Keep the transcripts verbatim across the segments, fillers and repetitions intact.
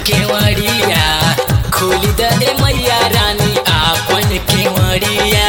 केवड़िया खोली दे मैया रानी आपन केवड़िया।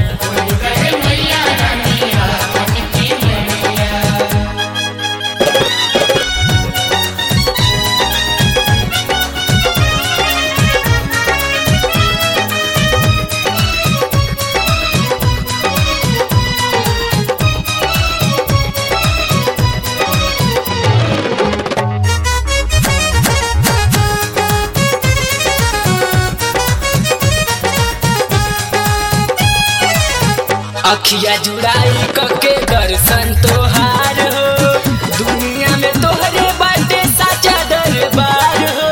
अखिया जुड़ाई कके दर्शन तोहार हो, दुनिया में तोहरे बाटे साचा दरबार हो।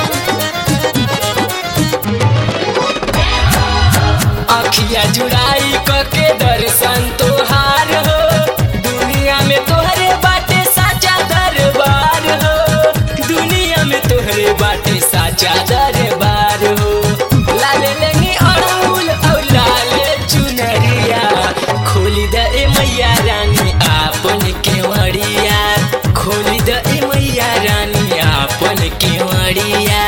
अखिया जुड़ाई कके दर्शन तोहार हो, दुनिया में तोहरे बाटे साचा दरबार हो। दुनिया में तोहरे बाटे साचा दरबार हो। लाले लेंगी अड़हुल और लाले चुनरिया खोली दे मैया रानी आपन केवड़िया। खोली दे मैया रानी आपन केवड़िया।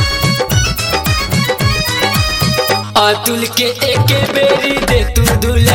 अतुल के एक बेरी दे तू दुला